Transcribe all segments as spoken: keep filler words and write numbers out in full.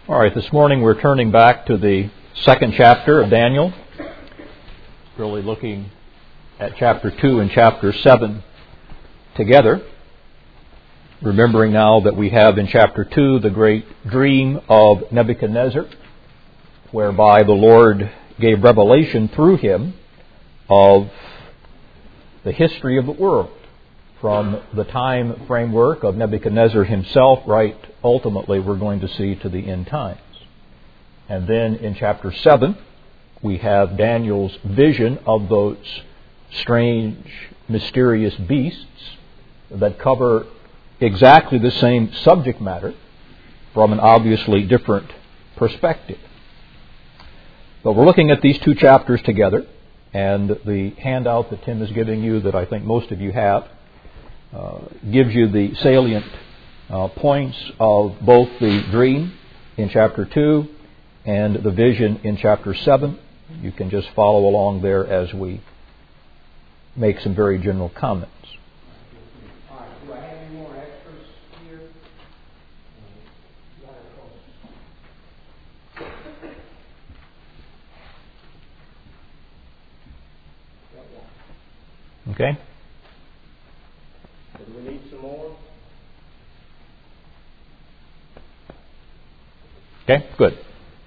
All right, this morning we're turning back to the second chapter of Daniel, really looking at chapter two and chapter seven together, remembering now that we have in chapter two the great dream of Nebuchadnezzar, whereby the Lord gave revelation through him of the history of the world, from the time framework of Nebuchadnezzar himself, right, ultimately we're going to see to the end times. And then in chapter seven, we have Daniel's vision of those strange, mysterious beasts that cover exactly the same subject matter from an obviously different perspective. But we're looking at these two chapters together, and the handout that Tim is giving you, that I think most of you have, uh, gives you the salient uh, points of both the dream in chapter two and the vision in chapter seven. You can just follow along there as we make some very general comments. All right, do I have any more extras here? Okay? Do we need some more? Okay, good.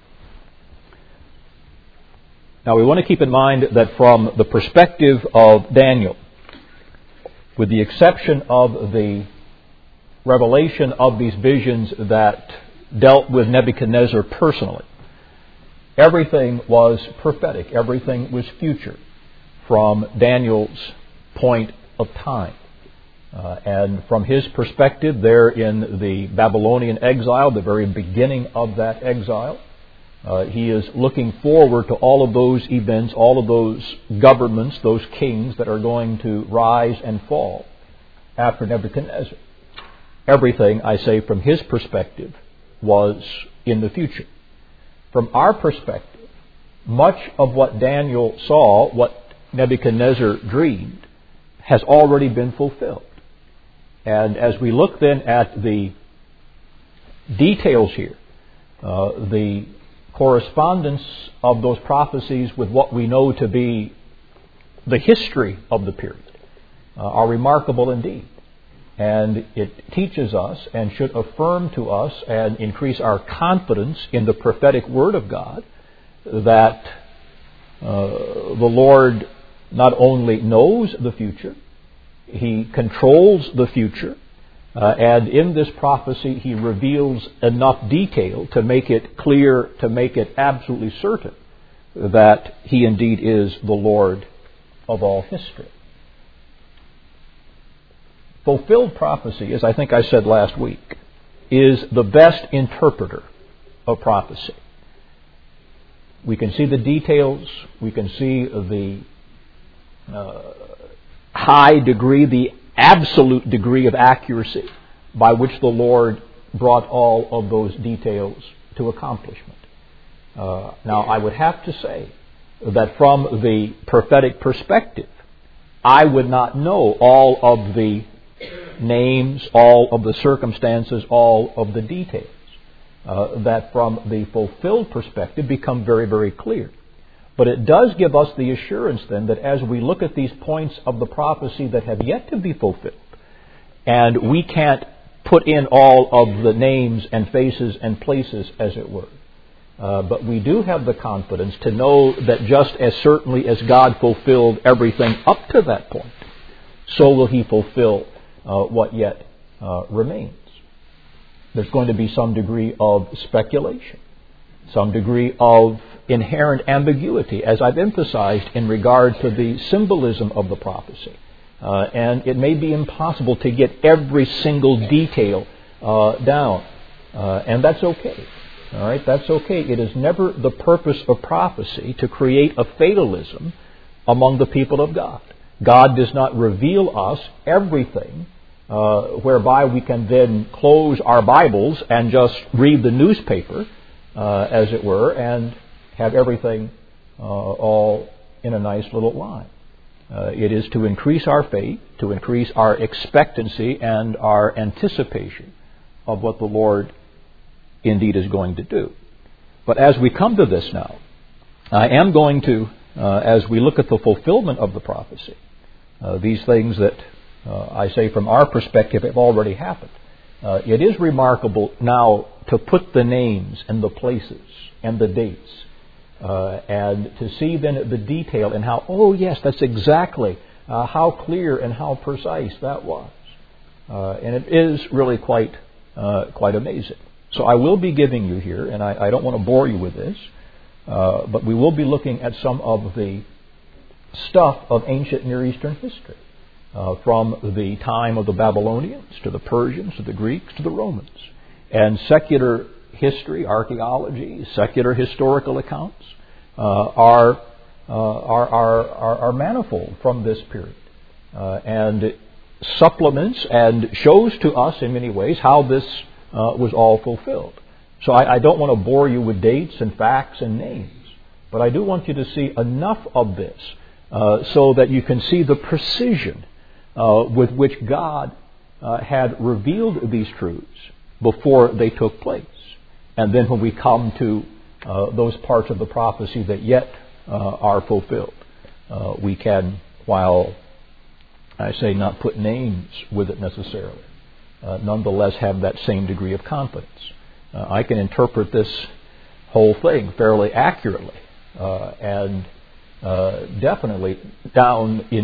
Now we want to keep in mind that from the perspective of Daniel, with the exception of the revelation of these visions that dealt with Nebuchadnezzar personally, everything was prophetic, everything was future from Daniel's point of time. Uh, and from his perspective, there in the Babylonian exile, the very beginning of that exile, uh, he is looking forward to all of those events, all of those governments, those kings that are going to rise and fall after Nebuchadnezzar. Everything, I say, from his perspective, was in the future. From our perspective, much of what Daniel saw, what Nebuchadnezzar dreamed, has already been fulfilled. And as we look then at the details here, uh, the correspondence of those prophecies with what we know to be the history of the period uh, are remarkable indeed. And it teaches us and should affirm to us and increase our confidence in the prophetic word of God that uh, the Lord not only knows the future, He controls the future, uh, and in this prophecy He reveals enough detail to make it clear, to make it absolutely certain that He indeed is the Lord of all history. Fulfilled prophecy, as I think I said last week, is the best interpreter of prophecy. We can see the details, we can see the uh, high degree, the absolute degree of accuracy by which the Lord brought all of those details to accomplishment. Uh, now, I would have to say that from the prophetic perspective, I would not know all of the names, all of the circumstances, all of the details uh, that from the fulfilled perspective become very, very clear. But it does give us the assurance then that as we look at these points of the prophecy that have yet to be fulfilled, and we can't put in all of the names and faces and places, as it were, uh, but we do have the confidence to know that just as certainly as God fulfilled everything up to that point, so will He fulfill uh, what yet uh, remains. There's going to be some degree of speculation, some degree of inherent ambiguity, as I've emphasized, in regard to the symbolism of the prophecy. Uh, and it may be impossible to get every single detail uh, down. Uh, and that's okay. All right, that's okay. It is never the purpose of prophecy to create a fatalism among the people of God. God does not reveal us everything uh, whereby we can then close our Bibles and just read the newspaper, uh, as it were, and have everything uh, all in a nice little line. Uh, it is to increase our faith, to increase our expectancy and our anticipation of what the Lord indeed is going to do. But as we come to this now, I am going to, uh, as we look at the fulfillment of the prophecy, uh, these things that uh, I say from our perspective have already happened. Uh, it is remarkable now to put the names and the places and the dates uh, and to see then the detail and how, oh yes, that's exactly uh, how clear and how precise that was. Uh, and it is really quite uh, quite amazing. So I will be giving you here, and I, I don't want to bore you with this, uh, but we will be looking at some of the stuff of ancient Near Eastern history. Uh, from the time of the Babylonians to the Persians to the Greeks to the Romans. And secular history, archaeology, secular historical accounts uh, are, uh, are, are, are, are manifold from this period. Uh, and supplements and shows to us in many ways how this uh, was all fulfilled. So I, I don't want to bore you with dates and facts and names, but I do want you to see enough of this uh, so that you can see the precision Uh, with which God uh, had revealed these truths before they took place. And then when we come to uh, those parts of the prophecy that yet uh, are fulfilled, uh, we can, while I say not put names with it necessarily, uh, nonetheless have that same degree of confidence. Uh, I can interpret this whole thing fairly accurately uh, and uh, definitely down in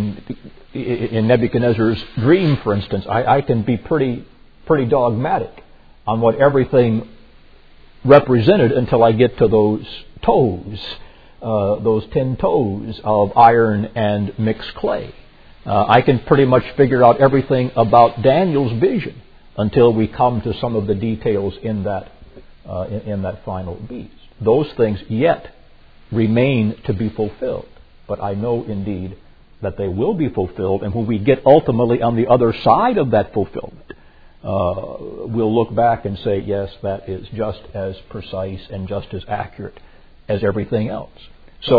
in Nebuchadnezzar's dream, for instance. I, I can be pretty pretty dogmatic on what everything represented until I get to those toes, uh, those ten toes of iron and mixed clay. Uh, I can pretty much figure out everything about Daniel's vision until we come to some of the details in that uh, in, in that final beast. Those things yet remain to be fulfilled, but I know indeed that they will be fulfilled, and when we get ultimately on the other side of that fulfillment, uh, we'll look back and say, yes, that is just as precise and just as accurate as everything else. So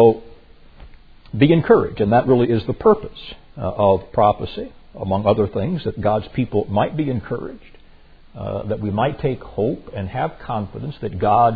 be encouraged, and that really is the purpose uh, of prophecy, among other things, that God's people might be encouraged, uh, that we might take hope and have confidence that God,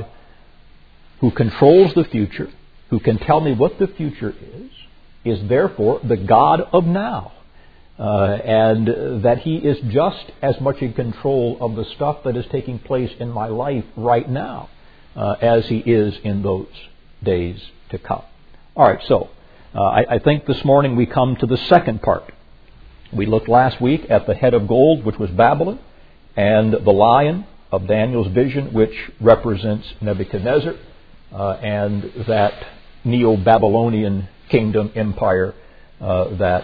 who controls the future, who can tell me what the future is, is therefore the God of now. Uh, and that He is just as much in control of the stuff that is taking place in my life right now uh, as He is in those days to come. All right, so uh, I, I think this morning we come to the second part. We looked last week at the head of gold, which was Babylon, and the lion of Daniel's vision, which represents Nebuchadnezzar, uh, and that Neo-Babylonian kingdom, empire uh, that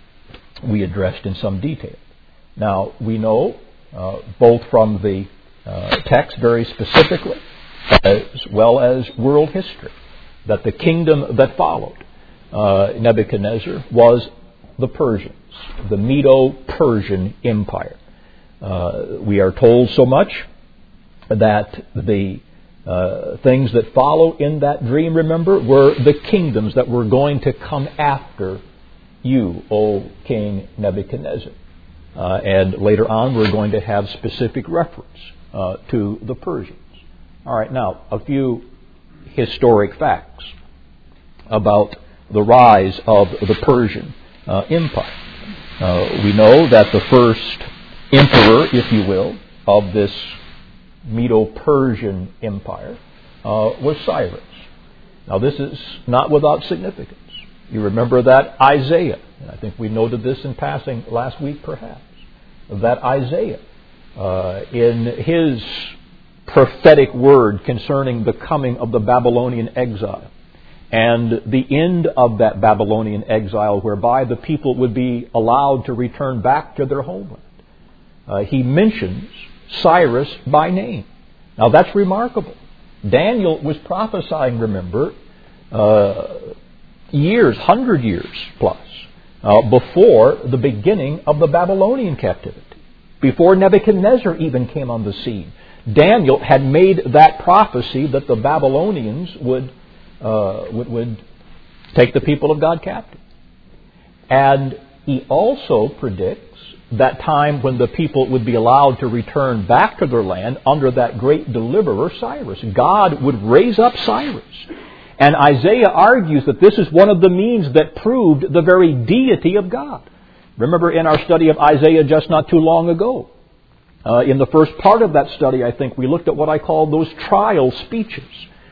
we addressed in some detail. Now, we know, uh, both from the uh, text very specifically, as well as world history, that the kingdom that followed uh, Nebuchadnezzar was the Persians, the Medo-Persian Empire. Uh, we are told so much that the Uh, things that follow in that dream, remember, were the kingdoms that were going to come after you, O King Nebuchadnezzar. Uh, and later on, we're going to have specific reference uh, to the Persians. All right, now, a few historic facts about the rise of the Persian uh, Empire. Uh, we know that the first emperor, if you will, of this Medo-Persian Empire uh, was Cyrus. Now, this is not without significance. You remember that Isaiah, and I think we noted this in passing last week perhaps, that Isaiah, uh, in his prophetic word concerning the coming of the Babylonian exile and the end of that Babylonian exile, whereby the people would be allowed to return back to their homeland, uh, he mentions Cyrus by name. Now that's remarkable. Daniel was prophesying, remember, uh, years, hundred years plus, uh, before the beginning of the Babylonian captivity, before Nebuchadnezzar even came on the scene. Daniel had made that prophecy that the Babylonians would uh, would, would take the people of God captive. And he also predicts that time when the people would be allowed to return back to their land under that great deliverer, Cyrus. God would raise up Cyrus. And Isaiah argues that this is one of the means that proved the very deity of God. Remember in our study of Isaiah just not too long ago, uh, in the first part of that study, I think, we looked at what I call those trial speeches,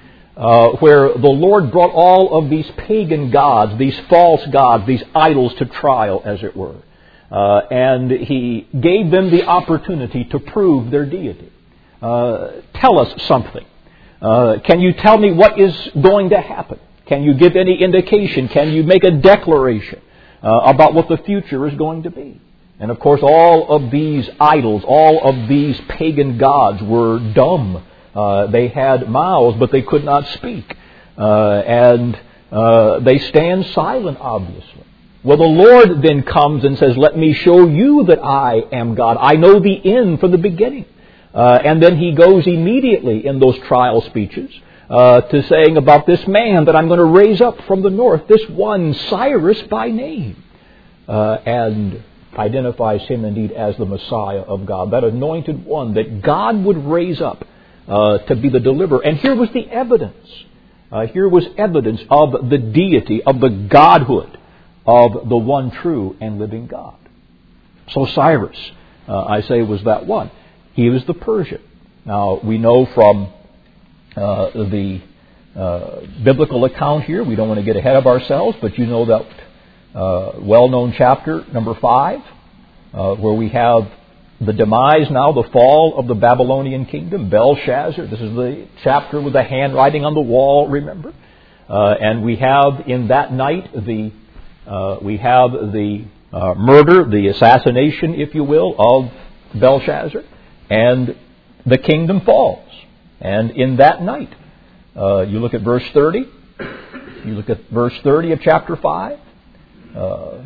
uh, where the Lord brought all of these pagan gods, these false gods, these idols to trial, as it were. Uh, and He gave them the opportunity to prove their deity. Uh, tell us something. Uh, can you tell me what is going to happen? Can you give any indication? Can you make a declaration uh, about what the future is going to be? And of course, all of these idols, all of these pagan gods were dumb. Uh, they had mouths, but they could not speak. Uh, and uh, they stand silent, obviously. Well, the Lord then comes and says, let me show you that I am God. I know the end from the beginning. Uh, and then He goes immediately in those trial speeches uh, to saying about this man that I'm going to raise up from the north, this one Cyrus by name, uh, and identifies him indeed as the Messiah of God, that anointed one that God would raise up uh, to be the deliverer. And here was the evidence. Uh, here was evidence of the deity, of the godhood of the one true and living God. So Cyrus, uh, I say, was that one. He was the Persian. Now, we know from uh, the uh, biblical account here, we don't want to get ahead of ourselves, but you know that uh, well-known chapter, number five, uh, where we have the demise now, the fall of the Babylonian kingdom, Belshazzar. This is the chapter with the handwriting on the wall, remember? Uh, and we have in that night the Uh, we have the uh, murder, the assassination, if you will, of Belshazzar, and the kingdom falls. And in that night, uh, you look at verse thirty, you look at verse thirty of chapter five, uh,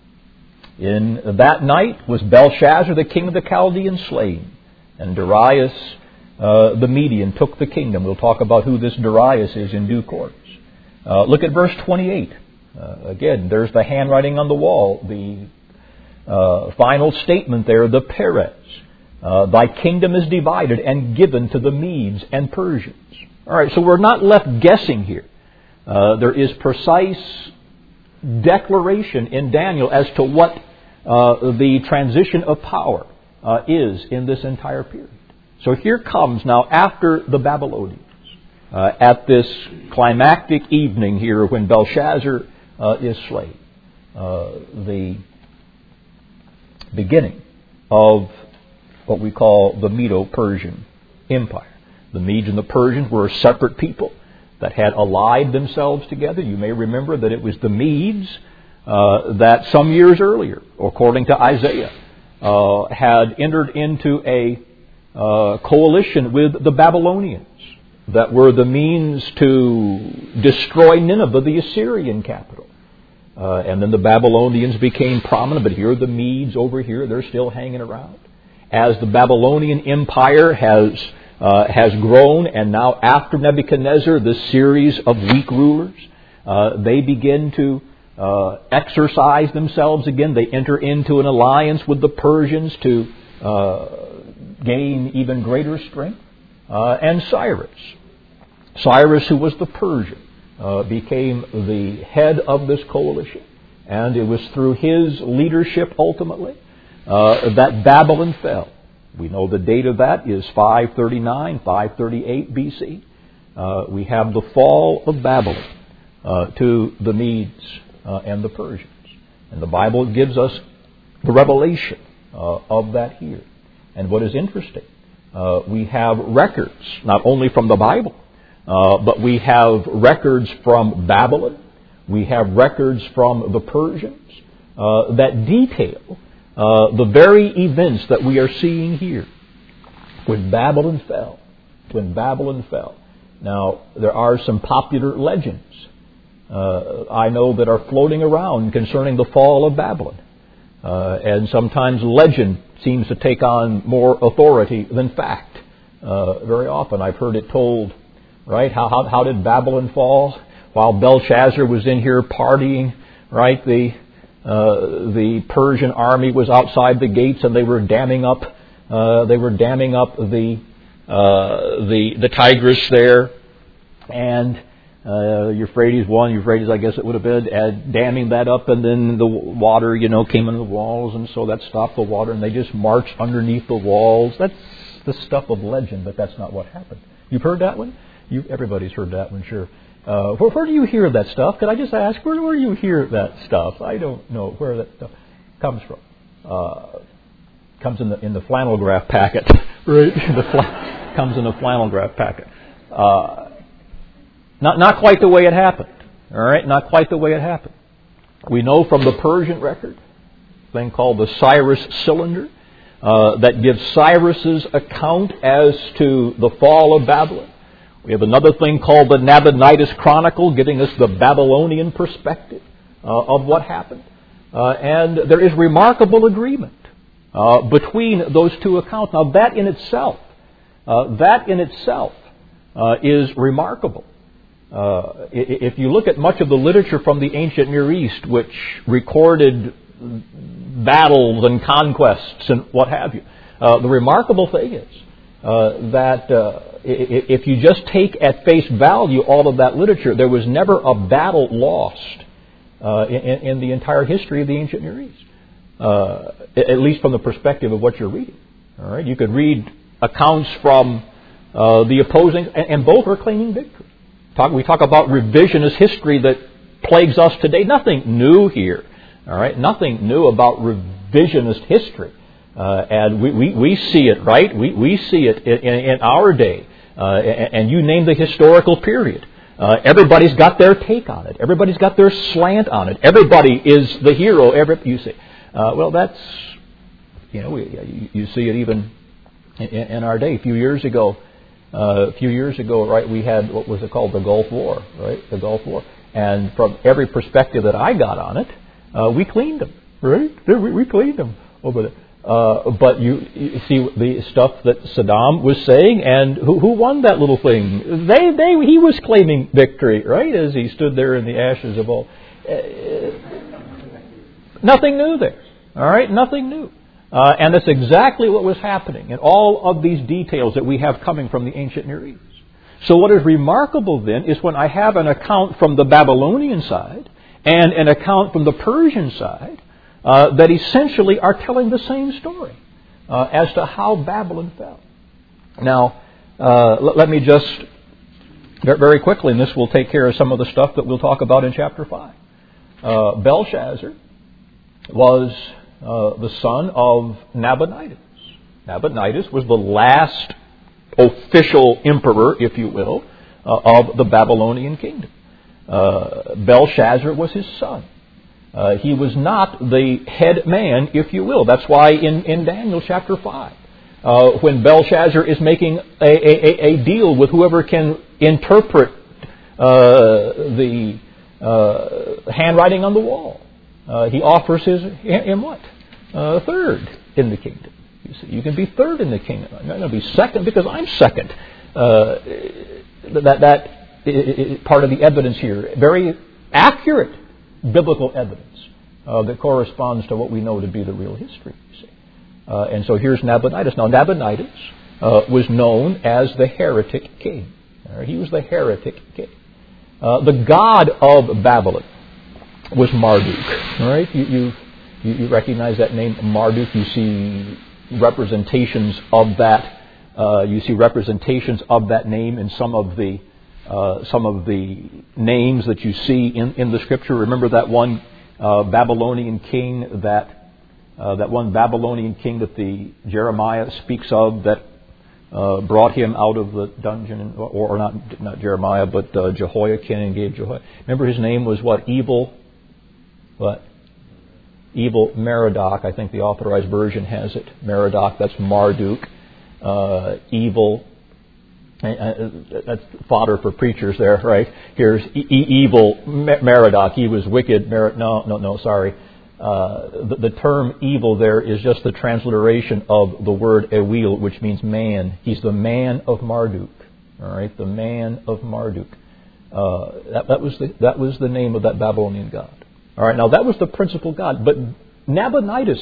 in that night was Belshazzar, the king of the Chaldeans, slain, and Darius, uh, the Median, took the kingdom. We'll talk about who this Darius is in due course. Uh, look at verse twenty-eight. Uh, again, there's the handwriting on the wall, the uh, final statement there, the Perez. Uh, Thy kingdom is divided and given to the Medes and Persians. All right, so we're not left guessing here. Uh, there is precise declaration in Daniel as to what uh, the transition of power uh, is in this entire period. So here comes now, after the Babylonians, uh, at this climactic evening here when Belshazzar Uh, is slain. Uh, the beginning of what we call the Medo-Persian Empire. The Medes and the Persians were a separate people that had allied themselves together. You may remember that it was the Medes uh, that some years earlier, according to Isaiah, uh, had entered into a uh, coalition with the Babylonians that were the means to destroy Nineveh, the Assyrian capital. Uh, and then the Babylonians became prominent, but here are the Medes over here, they're still hanging around. As the Babylonian Empire has uh, has grown, and now after Nebuchadnezzar, this series of weak rulers, uh, they begin to uh, exercise themselves again. They enter into an alliance with the Persians to uh, gain even greater strength. Uh, and Cyrus, Cyrus, who was the Persian, uh, became the head of this coalition. And it was through his leadership, ultimately, uh, that Babylon fell. We know the date of that is five thirty-nine, five thirty-eight B C. Uh, we have the fall of Babylon uh, to the Medes uh, and the Persians. And the Bible gives us the revelation uh, of that here. And what is interesting, uh, we have records, not only from the Bible, uh, but we have records from Babylon. We have records from the Persians uh, that detail uh, the very events that we are seeing here. When Babylon fell. When Babylon fell. Now, there are some popular legends uh, I know that are floating around concerning the fall of Babylon. Uh, and sometimes legend seems to take on more authority than fact. Uh, very often I've heard it told, right? How, how how did Babylon fall? While Belshazzar was in here partying, right? The Uh, the Persian army was outside the gates, and they were damming up. Uh, they were damming up the uh, the the Tigris there, and uh, Euphrates one, Euphrates, I guess it would have been, and damming that up, and then the water, you know, came into the walls, and so that stopped the water, and they just marched underneath the walls. That's the stuff of legend, but that's not what happened. You've heard that one? You, everybody's heard that one, sure. Uh, where, where do you hear that stuff? Could I just ask, where, where do you hear that stuff? I don't know where that stuff comes from. Uh, comes in the in the flannel graph packet, right? the fla- comes in the flannel graph packet. Uh, not not quite the way it happened. All right, not quite the way it happened. We know from the Persian record, a thing called the Cyrus Cylinder, uh, that gives Cyrus's account as to the fall of Babylon. We have another thing called the Nabonidus Chronicle, giving us the Babylonian perspective uh, of what happened. Uh, and there is remarkable agreement uh, between those two accounts. Now, that in itself, uh, that in itself uh, is remarkable. Uh, if you look at much of the literature from the ancient Near East, which recorded battles and conquests and what have you, uh, the remarkable thing is uh, that uh, if you just take at face value all of that literature, there was never a battle lost uh, in, in the entire history of the ancient Near East, uh, at least from the perspective of what you're reading. All right, you could read accounts from uh, the opposing, and, and both are claiming victory. Talk, we talk about revisionist history that plagues us today. Nothing new here. All right, nothing new about revisionist history. Uh, and we, we, we see it, right? We, we see it in, in, in our day. Uh, and, and you name the historical period. Uh, everybody's got their take on it. Everybody's got their slant on it. Everybody is the hero. Every, you see. Uh, well, that's, you know, we, you, you see it even in, in our day. A few years ago, uh, a few years ago, right, we had, what was it called? The Gulf War, right? The Gulf War. And from every perspective that I got on it, uh, we cleaned them, right? We, we cleaned them over there. Uh, but you, you see the stuff that Saddam was saying, and who, who won that little thing? They, they, he was claiming victory, right, as he stood there in the ashes of all. Uh, nothing new there, all right, nothing new. Uh, and that's exactly what was happening in all of these details that we have coming from the ancient Near East. So what is remarkable then is when I have an account from the Babylonian side and an account from the Persian side, Uh, that essentially are telling the same story uh, as to how Babylon fell. Now, uh, let, let me just very quickly, and this will take care of some of the stuff that we'll talk about in chapter five. Uh, Belshazzar was uh, the son of Nabonidus. Nabonidus was the last official emperor, if you will, uh, of the Babylonian kingdom. Uh, Belshazzar was his son. Uh, he was not the head man, if you will. That's why in, in Daniel chapter five, uh, when Belshazzar is making a, a, a deal with whoever can interpret uh, the uh, handwriting on the wall, uh, he offers his him what? Uh, third in the kingdom. You see, you can be third in the kingdom. I'm going to be second because I'm second. Uh, that that is part of the evidence here. Very accurate biblical evidence uh, that corresponds to what we know to be the real history. You see. Uh, and so here's Nabonidus. Now Nabonidus uh, was known as the heretic king. Right? He was the heretic king. Uh, the god of Babylon was Marduk. All right, you, you you recognize that name, Marduk. You see representations of that. Uh, you see representations of that name in some of the Uh, some of the names that you see in, in the Scripture. Remember that one uh, Babylonian king, that uh, that one Babylonian king that the Jeremiah speaks of, that uh, brought him out of the dungeon, or, or not not Jeremiah, but uh, Jehoiakim, and gave Jehoiakim. Remember his name was what? Evil, what? Evil Merodach. I think the Authorized Version has it. Merodach. That's Marduk. Uh, evil. That's fodder for preachers there, right? Here's e- e- evil Merodach. He was wicked. Mer- no, no, no, sorry. Uh, the, the term evil there is just the transliteration of the word Ewil, which means man. He's the man of Marduk. All right, the man of Marduk. Uh, that, that was the that was the name of that Babylonian god. All right, now that was the principal god. But Nabonidus,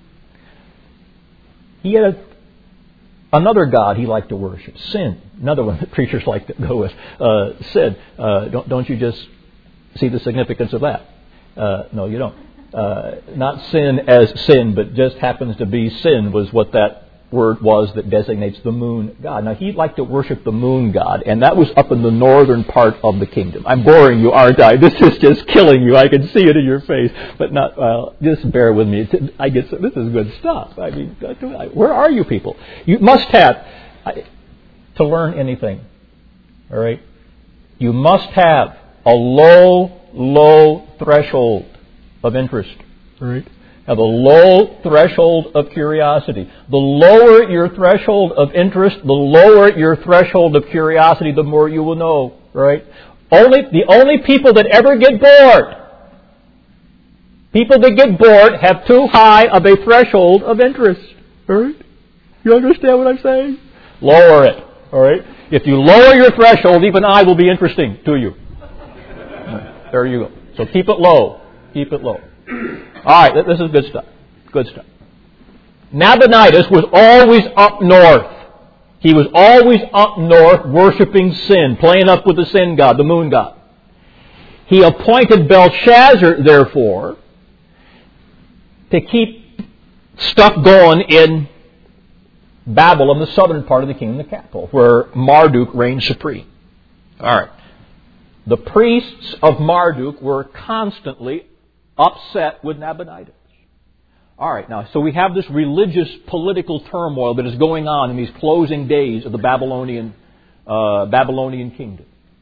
he had a, another god he liked to worship, sin. Another one that preachers like to go with, uh, sin. Uh, don't, don't you just see the significance of that? Uh, no, you don't. Uh, not sin as sin, but just happens to be sin was what that word was that designates the moon god. Now, he liked to worship the moon god, and that was up in the northern part of the kingdom. I'm boring you, aren't I? This is just killing you. I can see it in your face, but not. Well, just bear with me. I get this is good stuff. I mean, where are you people? You must have to learn anything. All right, you must have a low, low threshold of interest. All right. Have a low threshold of curiosity. The lower your threshold of interest, the lower your threshold of curiosity, the more you will know, right? Only the only people that ever get bored, people that get bored have too high of a threshold of interest. All right? You understand what I'm saying? Lower it. All right? If you lower your threshold, even I will be interesting to you. There you go. So keep it low. Keep it low. All right, this is good stuff. Good stuff. Nabonidus was always up north. He was always up north worshiping sin, playing up with the sin god, the moon god. He appointed Belshazzar, therefore, to keep stuff going in Babylon, the southern part of the kingdom, the capital, where Marduk reigned supreme. All right. The priests of Marduk were constantly upset with Nabonidus. All right, now, so we have this religious political turmoil that is going on in these closing days of the Babylonian uh, Babylonian kingdom.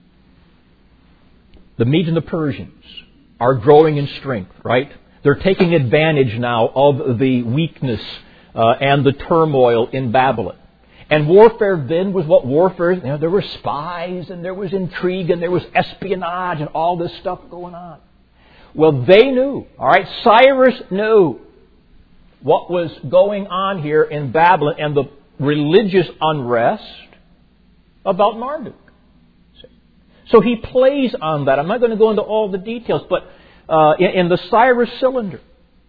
The Medes and the Persians are growing in strength, right? They're taking advantage now of the weakness uh, and the turmoil in Babylon. And warfare then was what warfare is. You know, there were spies and there was intrigue and there was espionage and all this stuff going on. Well, they knew, all right, Cyrus knew what was going on here in Babylon and the religious unrest about Marduk. So he plays on that. I'm not going to go into all the details, but uh, in, in the Cyrus cylinder,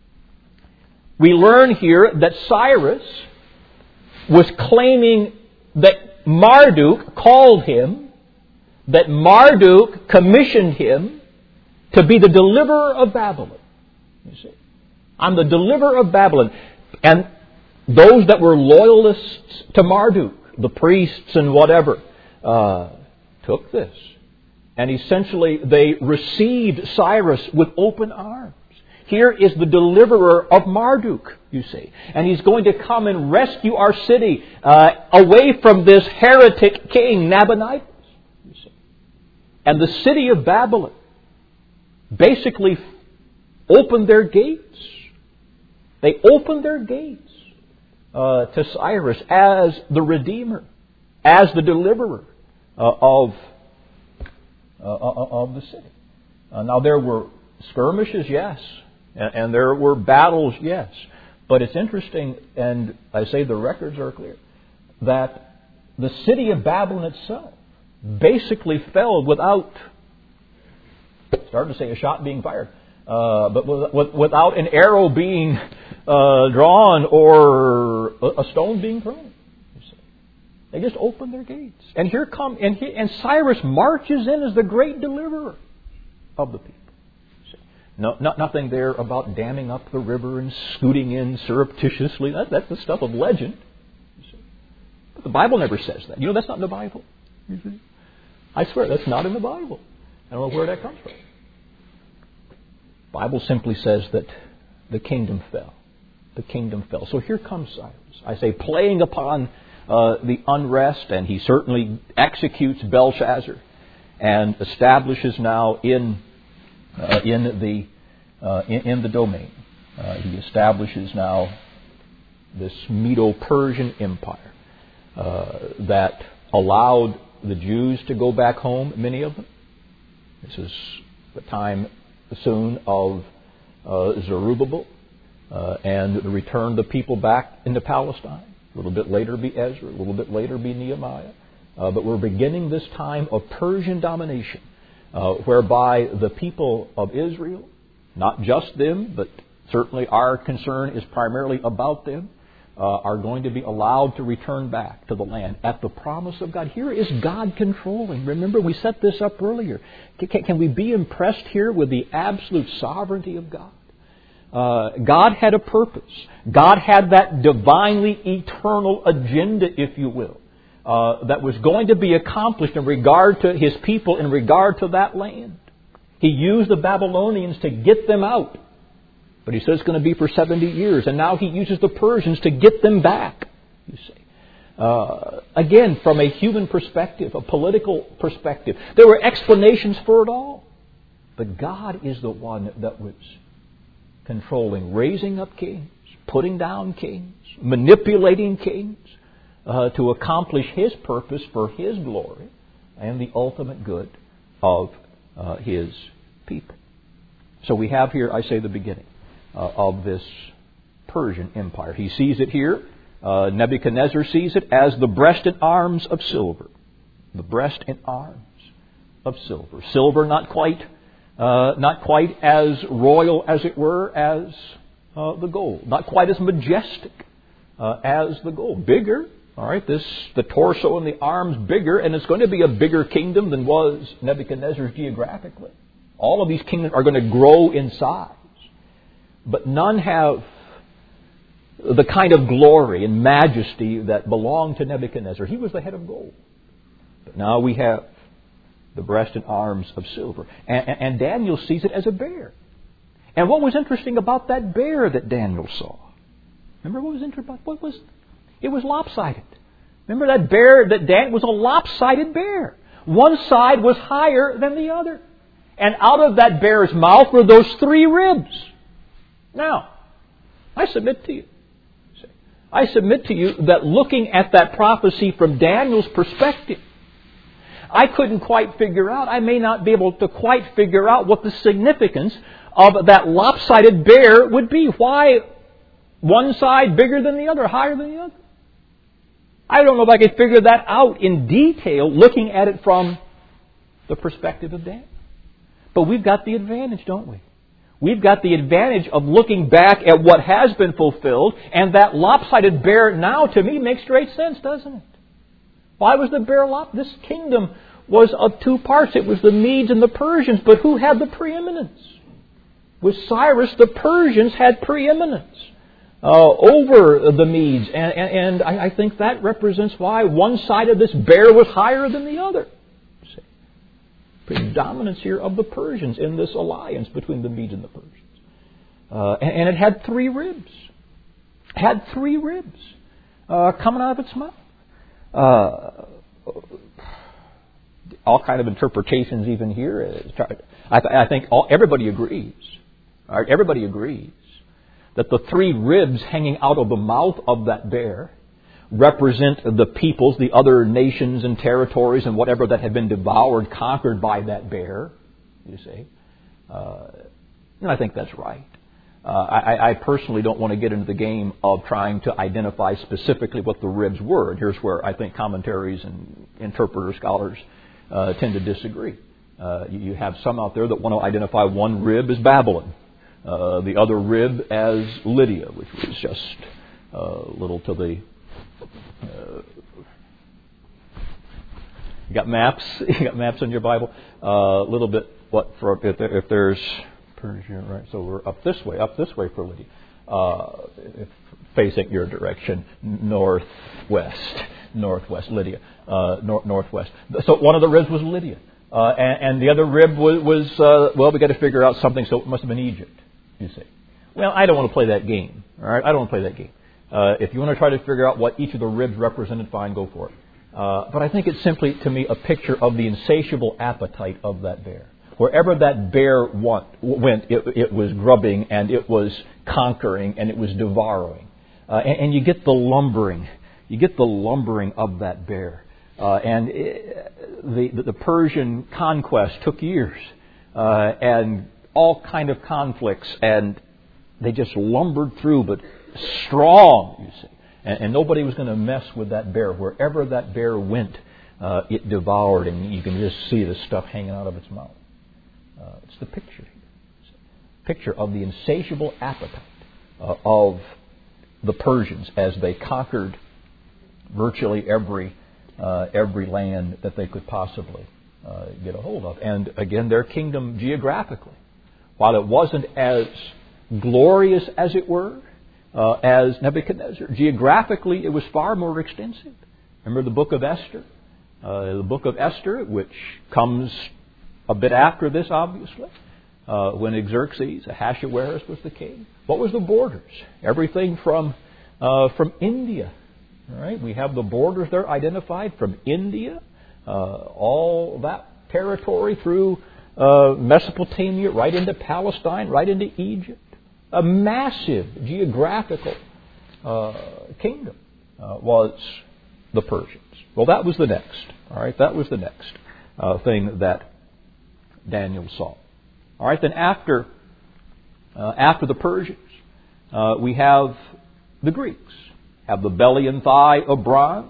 we learn here that Cyrus was claiming that Marduk called him, that Marduk commissioned him to be the deliverer of Babylon. You see, I'm the deliverer of Babylon. And those that were loyalists to Marduk, the priests and whatever, uh, took this. And essentially they received Cyrus with open arms. Here is the deliverer of Marduk, you see. And he's going to come and rescue our city uh, away from this heretic king, Nabonidus. You see. And the city of Babylon basically opened their gates. They opened their gates uh, to Cyrus as the Redeemer, as the deliverer uh, of, uh, of the city. Uh, now there were skirmishes, yes, and, and there were battles, yes. But it's interesting, and I say the records are clear, that the city of Babylon itself basically fell without, started to say a shot being fired, uh, but with, without an arrow being uh, drawn or a, a stone being thrown. You see. They just opened their gates. And here come, and, he, and Cyrus marches in as the great deliverer of the people. No, not, nothing there about damming up the river and scooting in surreptitiously. That, that's the stuff of legend. You see. But the Bible never says that. You know, that's not in the Bible. You see. I swear, that's not in the Bible. I don't know where that comes from. The Bible simply says that the kingdom fell. The kingdom fell. So here comes Cyrus. I say, playing upon uh, the unrest, and he certainly executes Belshazzar and establishes now in uh, in the uh, in, in the domain. Uh, he establishes now this Medo-Persian empire uh, that allowed the Jews to go back home, many of them. This is the time soon of uh, Zerubbabel uh, and the return of the people back into Palestine. A little bit later be Ezra, a little bit later be Nehemiah. Uh, but we're beginning this time of Persian domination uh, whereby the people of Israel not just them, but certainly our concern is primarily about them, uh, are going to be allowed to return back to the land at the promise of God. Here is God controlling. Remember, we set this up earlier. Can, can we be impressed here with the absolute sovereignty of God? Uh, God had a purpose. God had that divinely eternal agenda, if you will, uh, that was going to be accomplished in regard to His people, in regard to that land. He used the Babylonians to get them out. But He says it's going to be for seventy years. And now He uses the Persians to get them back, you see. Uh, again, from a human perspective, a political perspective, there were explanations for it all. But God is the one that was controlling, raising up kings, putting down kings, manipulating kings uh, to accomplish His purpose for His glory and the ultimate good of uh, His people. So we have here, I say, the beginning uh, of this Persian Empire. He sees it here. Uh, Nebuchadnezzar sees it as the breast and arms of silver. The breast and arms of silver. Silver not quite Uh, not quite as royal, as it were, as uh, the gold. Not quite as majestic uh, as the gold. Bigger, all right. This the torso and the arms bigger, and it's going to be a bigger kingdom than was Nebuchadnezzar's geographically. All of these kingdoms are going to grow in size, but none have the kind of glory and majesty that belonged to Nebuchadnezzar. He was the head of gold, but now we have the breast and arms of silver. And, and Daniel sees it as a bear. And what was interesting about that bear that Daniel saw? Remember what was interesting about what was it was lopsided. Remember that bear that Daniel was a lopsided bear. One side was higher than the other. And out of that bear's mouth were those three ribs. Now, I submit to you. I submit to you that looking at that prophecy from Daniel's perspective, I couldn't quite figure out, I may not be able to quite figure out what the significance of that lopsided bear would be. Why one side bigger than the other, higher than the other? I don't know if I could figure that out in detail looking at it from the perspective of Daniel. But we've got the advantage, don't we? We've got the advantage of looking back at what has been fulfilled, and that lopsided bear now to me makes great sense, doesn't it? Why was the bear lop? This kingdom was of two parts. It was the Medes and the Persians. But who had the preeminence? With Cyrus, the Persians had preeminence uh, over the Medes. And, and, and I, I think that represents why one side of this bear was higher than the other. See? Predominance here of the Persians in this alliance between the Medes and the Persians. Uh, and, and it had three ribs. It had three ribs uh, coming out of its mouth. Uh, all kind of interpretations even here. I, th- I think all, everybody agrees. All right, everybody agrees that the three ribs hanging out of the mouth of that bear represent the peoples, the other nations and territories and whatever that had been devoured, conquered by that bear. You see, uh, and I think that's right. Uh, I, I personally don't want to get into the game of trying to identify specifically what the ribs were. And here's where I think commentaries and interpreter scholars uh, tend to disagree. Uh, you, you have some out there that want to identify one rib as Babylon, uh, the other rib as Lydia, which was just a uh, little to the... Uh, you got maps? You got maps in your Bible? A uh, little bit, what, for if, there, if there's... Persia, right? So we're up this way, up this way for Lydia, uh, if facing your direction, northwest, northwest, Lydia, uh, nor- northwest. So one of the ribs was Lydia, uh, and, and the other rib was, was uh, well, we got to figure out something. So it must have been Egypt. You see? Well, I don't want to play that game. All right, I don't want to play that game. Uh, if you want to try to figure out what each of the ribs represented, fine, go for it. Uh, but I think it's simply, to me, a picture of the insatiable appetite of that bear. Wherever that bear want, went, it, it was grubbing and it was conquering and it was devouring. Uh, and, and you get the lumbering. You get the lumbering of that bear. Uh, and it, the, the Persian conquest took years. Uh, and all kind of conflicts. And they just lumbered through, but strong, you see. And, and nobody was going to mess with that bear. Wherever that bear went, uh, it devoured. And you can just see the stuff hanging out of its mouth. Uh, it's the picture here. picture of the insatiable appetite uh, of the Persians as they conquered virtually every uh, every land that they could possibly uh, get a hold of. And again, their kingdom geographically, while it wasn't as glorious as it were uh, as Nebuchadnezzar, geographically it was far more extensive. Remember the book of Esther? Uh, the book of Esther, which comes a bit after this, obviously, uh, when Xerxes, Ahasuerus was the king. What was the borders? Everything from uh, from India. All right, we have the borders there identified from India, uh, all that territory through uh, Mesopotamia, right into Palestine, right into Egypt. A massive geographical uh, kingdom uh, was the Persians. Well, that was the next. All right, that was the next uh, thing that Daniel saw. All right, then after uh, after the Persians, uh, we have the Greeks. Have the belly and thigh of bronze,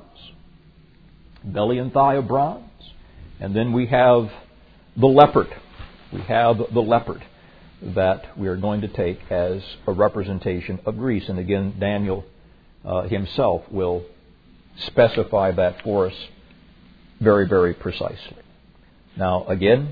belly and thigh of bronze, and then we have the leopard. We have the leopard that we are going to take as a representation of Greece, and again, Daniel uh, himself will specify that for us very, very precisely. Now, again,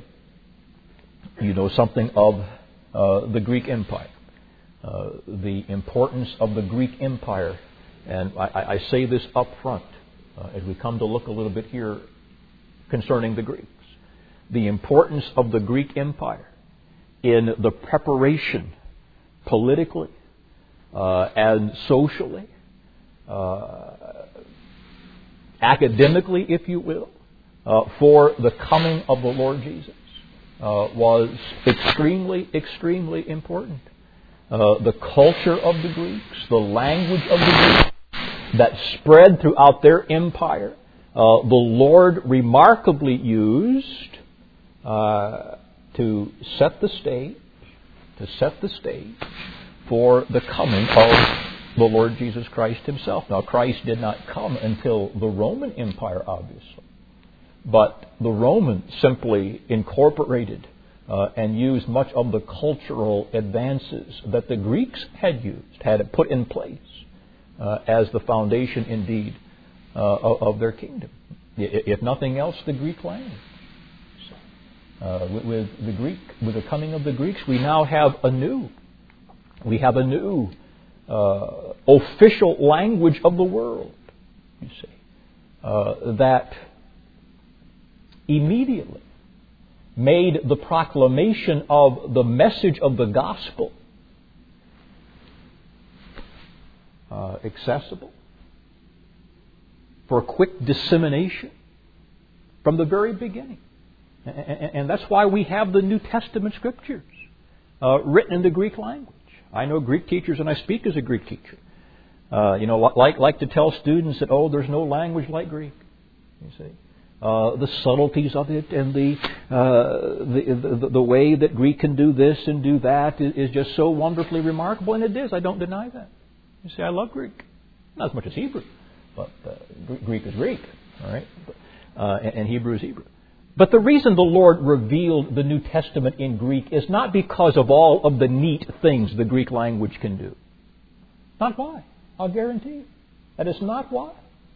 you know something of uh, the Greek Empire, uh, the importance of the Greek Empire, and I, I say this up front uh, as we come to look a little bit here concerning the Greeks. The importance of the Greek Empire in the preparation politically uh, and socially, uh, academically, if you will, uh, for the coming of the Lord Jesus uh, was extremely, extremely important. Uh, the culture of the Greeks, the language of the Greeks that spread throughout their empire, uh, the Lord remarkably used uh, to set the stage, to set the stage for the coming of the Lord Jesus Christ Himself. Now, Christ did not come until the Roman Empire, obviously. But the Romans simply incorporated uh, and used much of the cultural advances that the Greeks had used, had put in place uh, as the foundation, indeed, uh, of, of their kingdom. If nothing else, the Greek language. Uh, with, with the Greek, with the coming of the Greeks, we now have a new, we have a new uh, official language of the world. You see, uh, that immediately made the proclamation of the message of the gospel uh, accessible for quick dissemination from the very beginning. And that's why we have the New Testament Scriptures uh, written in the Greek language. I know Greek teachers, and I speak as a Greek teacher. Uh, you know, like like to tell students that, oh, there's no language like Greek. You see, uh, the subtleties of it and the, uh, the, the the way that Greek can do this and do that is, is just so wonderfully remarkable, and it is. I don't deny that. You see, I love Greek, not as much as Hebrew, but uh, Greek is Greek, all right, uh, and, and Hebrew is Hebrew. But the reason the Lord revealed the New Testament in Greek is not because of all of the neat things the Greek language can do. Not why. I'll guarantee you. That is not why.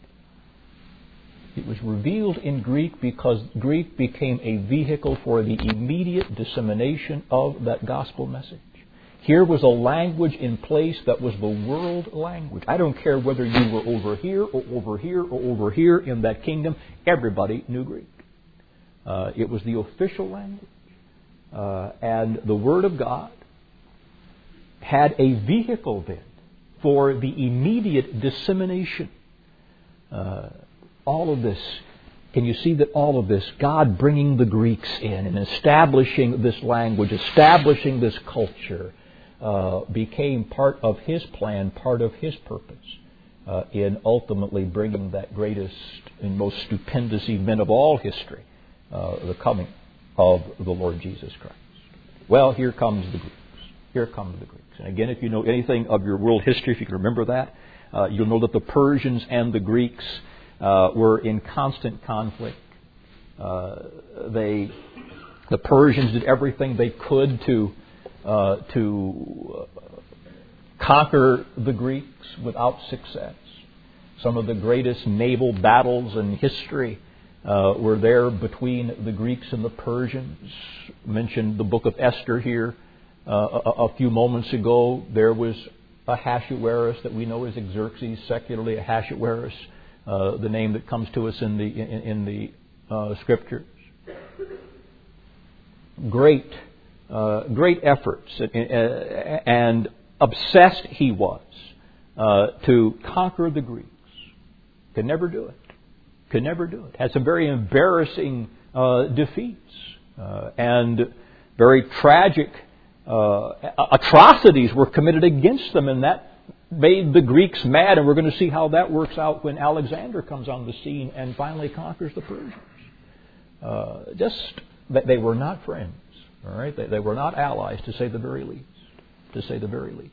It was revealed in Greek because Greek became a vehicle for the immediate dissemination of that gospel message. Here was a language in place that was the world language. I don't care whether you were over here or over here or over here in that kingdom. Everybody knew Greek. Uh, it was the official language. Uh, and the Word of God had a vehicle then for the immediate dissemination. Uh, all of this, can you see that all of this, God bringing the Greeks in and establishing this language, establishing this culture, uh, became part of His plan, part of His purpose uh, in ultimately bringing that greatest and most stupendous event of all history. Uh, the coming of the Lord Jesus Christ. Well, here comes the Greeks. Here comes the Greeks. And again, if you know anything of your world history, if you can remember that, uh, you'll know that the Persians and the Greeks uh, were in constant conflict. Uh, they, the Persians did everything they could to uh, to uh, conquer the Greeks without success. Some of the greatest naval battles in history uh, were there between the Greeks and the Persians. I mentioned the book of Esther here uh, a, a few moments ago. There was Ahasuerus that we know as Xerxes, secularly Ahasuerus, uh, the name that comes to us in the in, in the uh, scriptures. Great, uh, great efforts, and obsessed he was uh, to conquer the Greeks. Could never do it. Could never do it. Had some very embarrassing uh, defeats uh, and very tragic uh, atrocities were committed against them, and that made the Greeks mad. And we're going to see how that works out when Alexander comes on the scene and finally conquers the Persians. Uh, just that they were not friends. All right, they, they were not allies, to say the very least. To say the very least.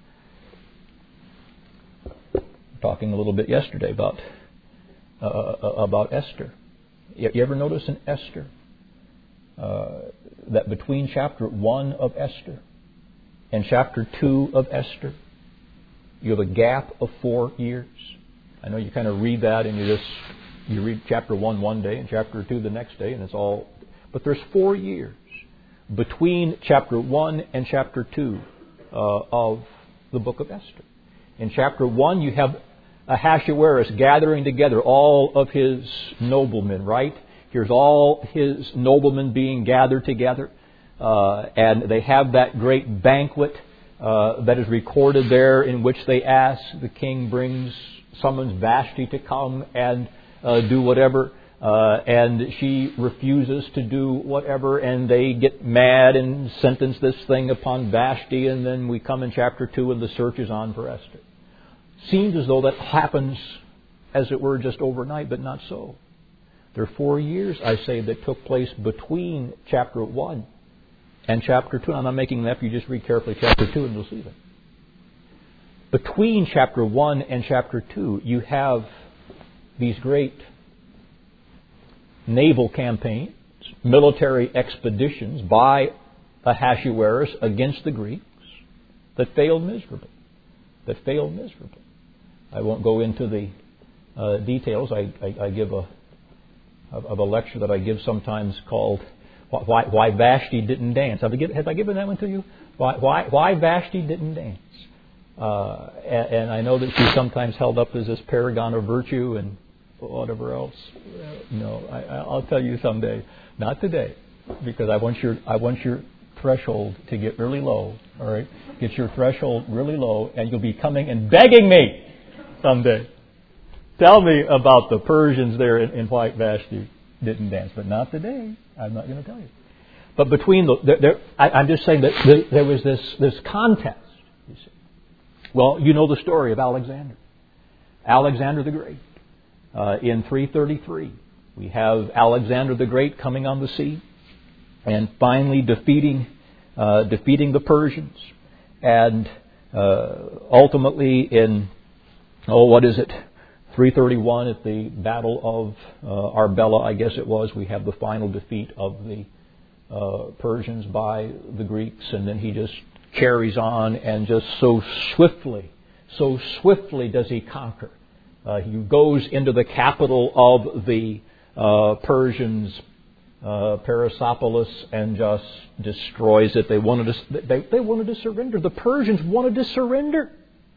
Talking a little bit yesterday about uh, about Esther. You, you ever notice in Esther uh, that between chapter one of Esther and chapter two of Esther, you have a gap of four years? I know you kind of read that and you just you read chapter one one day and chapter two the next day, and it's all. But there's four years between chapter one and chapter two uh, of the book of Esther. In chapter one, you have Ahasuerus gathering together all of his noblemen, right? Here's all his noblemen being gathered together. Uh, and they have that great banquet uh, that is recorded there, in which they ask, the king brings, summons Vashti to come and uh, do whatever. Uh, and she refuses to do whatever, and they get mad and sentence this thing upon Vashti. And then we come in chapter two, and the search is on for Esther. Seems as though that happens, as it were, just overnight, but not so. There are four years, I say, that took place between chapter one and chapter two. I'm not making that up. You just read carefully chapter two and you'll see that. Between chapter one and chapter two, you have these great naval campaigns, military expeditions by Ahasuerus against the Greeks that failed miserably. That failed miserably. I won't go into the uh, details. I, I, I give a of a lecture that I give sometimes called "Why, Why Vashti Didn't Dance." Have I, give, have I given that one to you? Why, why, why Vashti didn't dance? Uh, and, and I know that she's sometimes held up as this paragon of virtue and whatever else. No, I, I'll tell you someday. Not today, because I want your I want your threshold to get really low. All right, get your threshold really low, and you'll be coming and begging me someday. Tell me about the Persians there in, in why Vashti didn't dance, but not today. I'm not going to tell you. But between the, there, there, I, I'm just saying that there, there was this this contest. You see, well, you know the story of Alexander, Alexander the Great. Uh, in three thirty-three, we have Alexander the Great coming on the scene and finally defeating uh, defeating the Persians, and uh, ultimately in oh what is it three thirty-one at the Battle of uh, Arbela, I guess it was, we have the final defeat of the uh, Persians by the Greeks, and then he just carries on, and just so swiftly, so swiftly does he conquer. Uh, he goes into the capital of the uh, Persians, uh, Persepolis, and just destroys it. They wanted to. They, they wanted to surrender. The Persians wanted to surrender.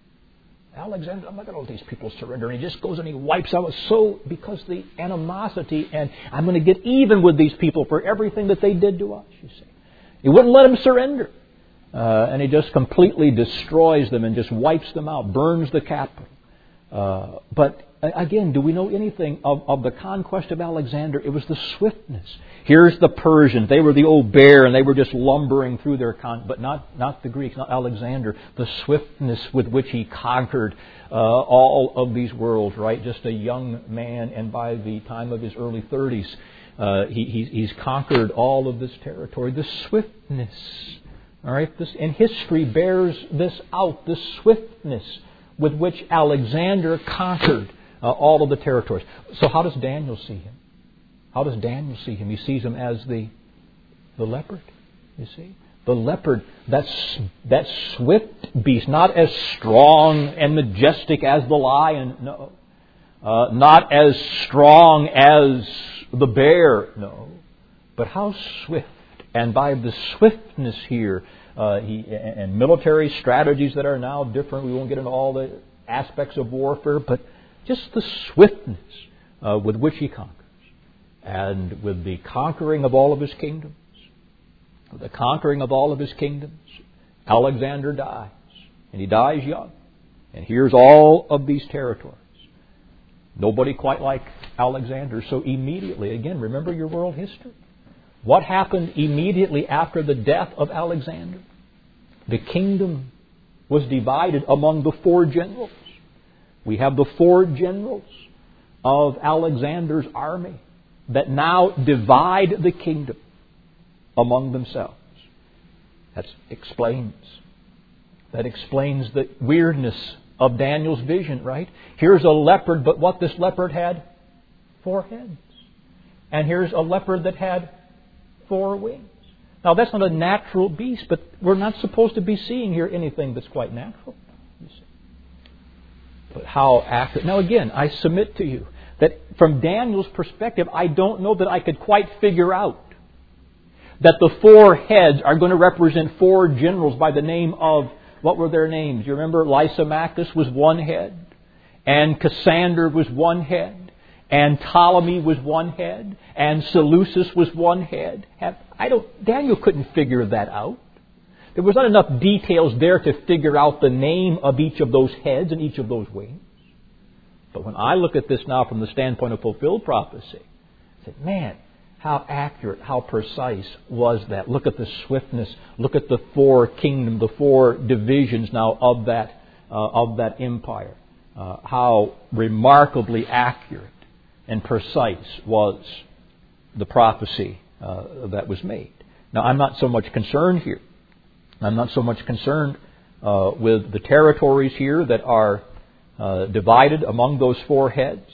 Alexander, I'm not going to let these people surrender. And he just goes and he wipes out. So because the animosity, and I'm going to get even with these people for everything that they did to us. You see, he wouldn't let them surrender, uh, and he just completely destroys them and just wipes them out, burns the capital. Uh, but again, do we know anything of, of the conquest of Alexander? It was the swiftness. Here's the Persians. They were the old bear, and they were just lumbering through their con. But not not the Greeks, not Alexander. The swiftness with which he conquered uh, all of these worlds. Right, just a young man, and by the time of his early thirties, uh, he, he he's conquered all of this territory. The swiftness. All right, this and history bears this out. The swiftness with which Alexander conquered uh, all of the territories. So how does Daniel see him? How does Daniel see him? He sees him as the the leopard, you see. The leopard, that's, that swift beast, not as strong and majestic as the lion, no. Uh, not as strong as the bear, no. But how swift. And by the swiftness here, uh, he, and military strategies that are now different, we won't get into all the aspects of warfare, but just the swiftness uh, with which he conquers. And with the conquering of all of his kingdoms, the conquering of all of his kingdoms, Alexander dies. And he dies young. And here's all of these territories. Nobody quite like Alexander. So immediately, again, remember your world history. What happened immediately after the death of Alexander? The kingdom was divided among the four generals. We have the four generals of Alexander's army that now divide the kingdom among themselves. That explains. That explains the weirdness of Daniel's vision, right? Here's a leopard, but what this leopard had? Four heads. And here's a leopard that had four wings. Now that's not a natural beast, but we're not supposed to be seeing here anything that's quite natural. You see. But how accurate. Now again, I submit to you that from Daniel's perspective, I don't know that I could quite figure out that the four heads are going to represent four generals by the name of, what were their names? You remember Lysimachus was one head, and Cassander was one head, and Ptolemy was one head, and Seleucus was one head. I don't, Daniel couldn't figure that out. There was not enough details there to figure out the name of each of those heads and each of those wings. But when I look at this now from the standpoint of fulfilled prophecy, I said, man, how accurate, how precise was that? Look at the swiftness. Look at the four kingdoms, the four divisions now of that uh, of that empire. Uh, how remarkably accurate and precise was the prophecy uh, that was made. Now, I'm not so much concerned here. I'm not so much concerned uh, with the territories here that are uh, divided among those four heads,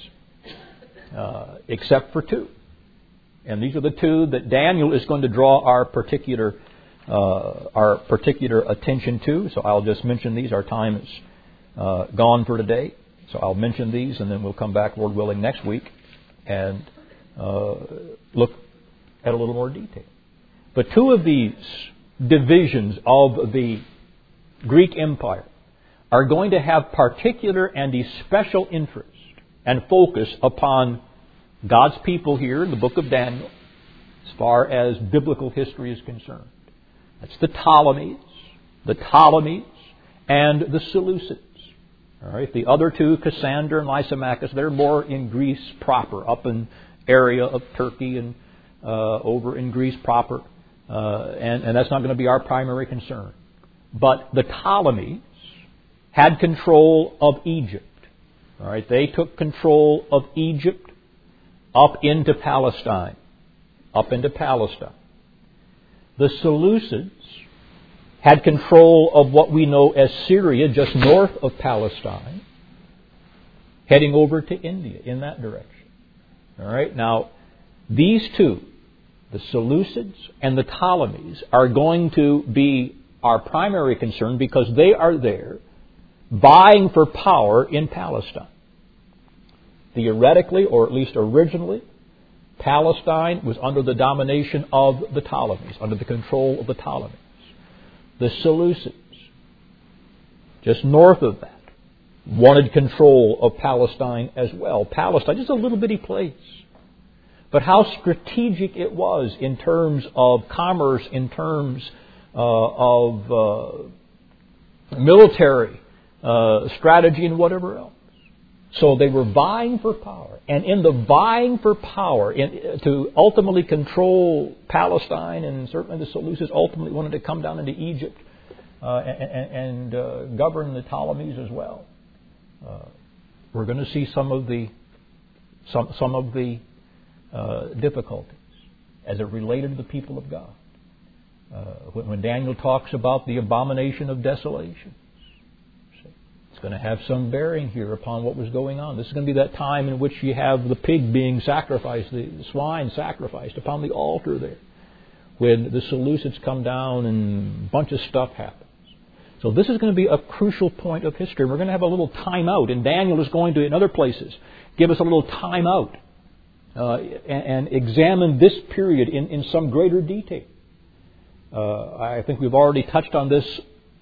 uh, except for two. And these are the two that Daniel is going to draw our particular uh, our particular attention to. So I'll just mention these. Our time is uh, gone for today. So I'll mention these, and then we'll come back, Lord willing, next week and uh, look at a little more detail. But two of these divisions of the Greek Empire are going to have particular and especial interest and focus upon God's people here in the book of Daniel, as far as biblical history is concerned. That's the Ptolemies, the Ptolemies, and the Seleucids. All right, the other two, Cassander and Lysimachus, they're more in Greece proper, up in area of Turkey and uh, over in Greece proper, uh, and, and that's not going to be our primary concern. But the Ptolemies had control of Egypt. All right, they took control of Egypt up into Palestine, up into Palestine. The Seleucids had control of what we know as Syria, just north of Palestine, heading over to India in that direction. All right. Now, these two, the Seleucids and the Ptolemies, are going to be our primary concern because they are there vying for power in Palestine. Theoretically, or at least originally, Palestine was under the domination of the Ptolemies, under the control of the Ptolemies. The Seleucids, just north of that, wanted control of Palestine as well. Palestine, just a little bitty place. But how strategic it was in terms of commerce, in terms uh, of uh, military uh, strategy and whatever else. So they were vying for power. And in the vying for power, in, to ultimately control Palestine, and certainly the Seleucids ultimately wanted to come down into Egypt uh, and, and uh, govern the Ptolemies as well. Uh, we're going to see some of the some some of the uh, difficulties as it related to the people of God. Uh, when, when Daniel talks about the abomination of desolation, it's going to have some bearing here upon what was going on. This is going to be that time in which you have the pig being sacrificed, the swine sacrificed upon the altar there. when the Seleucids come down and a bunch of stuff happens. So this is going to be a crucial point of history. We're going to have a little time out, and Daniel is going to, in other places, give us a little time out uh, and, and examine this period in, in some greater detail. Uh, I think we've already touched on this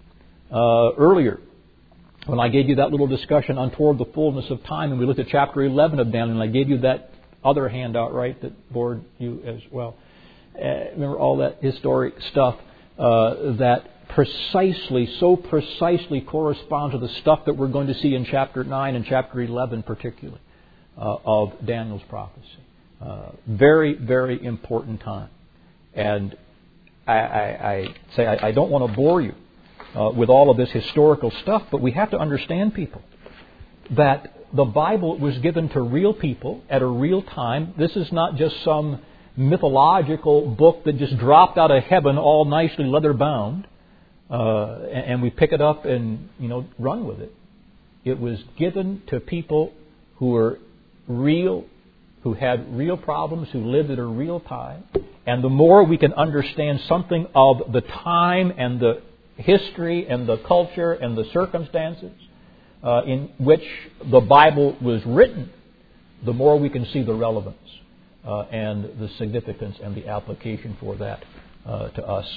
uh, earlier when I gave you that little discussion on Toward the Fullness of Time, and we looked at chapter eleven of Daniel, and I gave you that other handout, right, that bored you as well. Uh, remember all that historic stuff uh, that precisely, so precisely corresponds to the stuff that we're going to see in chapter nine and chapter eleven particularly uh, of Daniel's prophecy. Uh, very, very important time. And I, I, I say I, I don't want to bore you uh, with all of this historical stuff, but we have to understand, people, that the Bible was given to real people at a real time. This is not just some mythological book that just dropped out of heaven all nicely leather bound. Uh, and, and we pick it up and, you know, run with it. It was given to people who were real, who had real problems, who lived at a real time. And the more we can understand something of the time and the history and the culture and the circumstances uh, in which the Bible was written, the more we can see the relevance uh, and the significance and the application for that uh, to us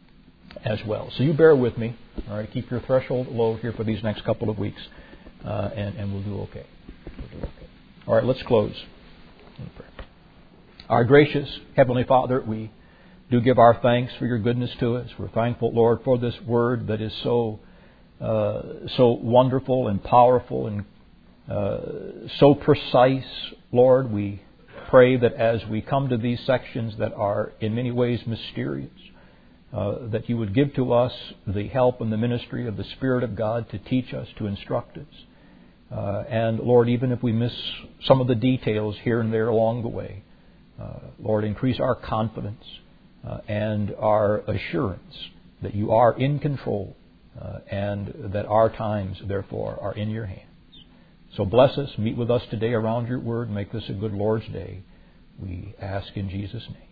as well. So you bear with me. All right, keep your threshold low here for these next couple of weeks, uh, and, and we'll do okay. We'll do okay. All right, let's close in prayer. Our gracious Heavenly Father, we do give our thanks for your goodness to us. We're thankful, Lord, for this word that is so uh, so wonderful and powerful and uh, so precise. Lord, we pray that as we come to these sections that are in many ways mysterious, Uh, that you would give to us the help and the ministry of the Spirit of God to teach us, to instruct us. Uh, and Lord, even if we miss some of the details here and there along the way, uh, Lord, increase our confidence uh, and our assurance that you are in control uh, and that our times, therefore, are in your hands. So bless us, meet with us today around your word, make this a good Lord's day. We ask in Jesus' name.